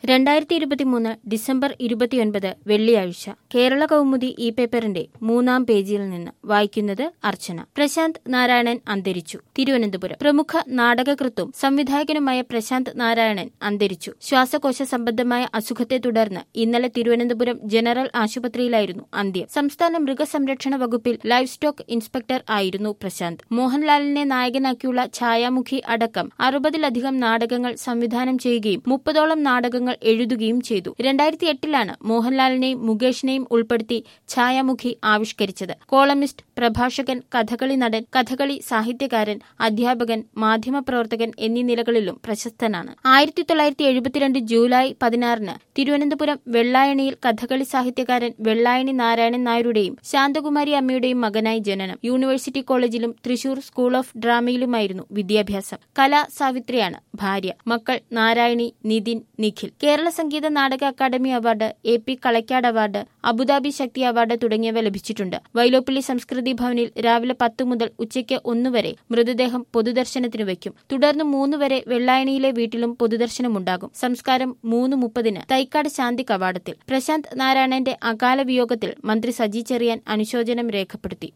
2023 December 29 വെള്ളിയാഴ്ച കേരള കൗമുദി ഈ പേപ്പറിന്റെ 3-ാം പേജിൽ നിന്ന് വായിക്കുന്നത് അർച്ചന. പ്രശാന്ത് നാരായണൻ അന്തരിച്ചു. തിരുവനന്തപുരം. പ്രമുഖ നാടകകൃത്തും സംവിധായകനുമായ പ്രശാന്ത് നാരായണൻ അന്തരിച്ചു. ശ്വാസകോശ സംബന്ധമായ അസുഖത്തെ തുടർന്ന് ഇന്നലെ തിരുവനന്തപുരം ജനറൽ ആശുപത്രിയിലായിരുന്നു അന്ത്യം. സംസ്ഥാന മൃഗസംരക്ഷണ വകുപ്പിൽ ലൈവ് സ്റ്റോക്ക് ഇൻസ്പെക്ടർ ആയിരുന്നു പ്രശാന്ത്. മോഹൻലാലിനെ നായകനാക്കിയുള്ള ഛായാമുഖി അടക്കം 60-ലധികം നാടകങ്ങൾ സംവിധാനം ചെയ്യുകയും 30ഓളം നാടകങ്ങൾ എഴുതുകയും ചെയ്തു. 2008-ലാണ് മോഹൻലാലിനെയും മുകേഷിനെയും ഉൾപ്പെടുത്തി ഛായാമുഖി ആവിഷ്കരിച്ചത്. കോളമിസ്റ്റ്, പ്രഭാഷകൻ, കഥകളി നടൻ, കഥകളി സാഹിത്യകാരൻ, അധ്യാപകൻ, മാധ്യമപ്രവർത്തകൻ എന്നീ നിലകളിലും പ്രശസ്തനാണ്. 1972 ജൂലൈ 16-ന് തിരുവനന്തപുരം വെള്ളായണിയിൽ കഥകളി സാഹിത്യകാരൻ വെള്ളായണി നാരായണൻ നായരുടെയും ശാന്തകുമാരി അമ്മയുടെയും മകനായി ജനനം. യൂണിവേഴ്സിറ്റി കോളേജിലും തൃശൂർ സ്കൂൾ ഓഫ് ഡ്രാമയിലുമായിരുന്നു വിദ്യാഭ്യാസം. കലാ സാവിത്രിയാണ് ഭാര്യ. മക്കൾ Narayani, Nitin, Nikhil. Kerala Sangeetha Nataka academy award, AP Kalakkad award, Abu Dhabi Sakthi award തുടങ്ങിയവ ലഭിച്ചിട്ടുണ്ട്. വൈലോപ്പിള്ളി സംസ്കൃതി ഭവനിൽ രാവിലെ 10 മുതൽ ഉച്ചയ്ക്ക് 1 വരെ മൃതദേഹം പൊതുദർശനത്തിന് വയ്ക്കും. തുടർന്ന് 3 വരെ വെള്ളായണിയിലെ വീട്ടിലും പൊതുദർശനമുണ്ടാകും. സംസ്കാരം 3:30-ന് തൈക്കാട് ശാന്തി കവാടത്തിൽ. പ്രശാന്ത് നാരായണന്റെ അകാല വിയോഗത്തിൽ മന്ത്രി സജി ചെറിയാൻ അനുശോചനം രേഖപ്പെടുത്തി.